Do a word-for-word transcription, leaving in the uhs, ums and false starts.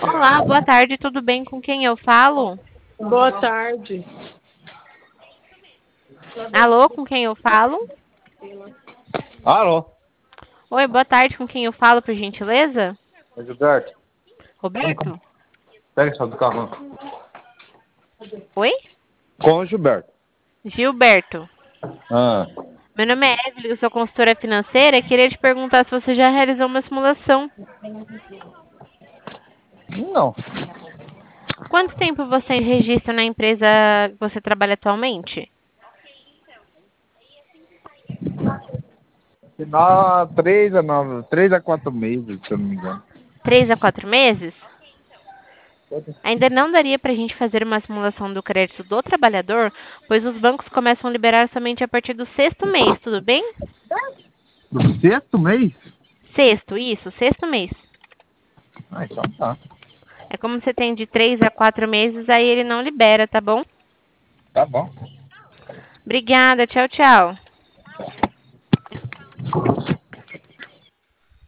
Olá, boa tarde, tudo bem? Com quem eu falo? Boa tarde. Alô, com quem eu falo? Alô, Oi, boa tarde, com quem eu falo, por gentileza? é Gilberto. Roberto? Pega a chave do carro. Oi? Com o Gilberto. Gilberto. Ah, Meu nome é Evelyn, eu sou consultora financeira e queria te perguntar se você já realizou uma simulação. não. Quanto tempo você registra na empresa que você trabalha atualmente? Final três a nove, três a quatro meses, se eu não me engano. Três a quatro meses? Ainda não daria para a gente fazer uma simulação do crédito do trabalhador, pois os bancos começam a liberar somente a partir do sexto mês, tudo bem? Do sexto mês? Sexto, isso, sexto mês. Ah, então tá. É como você tem de três a quatro meses, aí ele não libera, tá bom? Tá bom. Obrigada, tchau, tchau.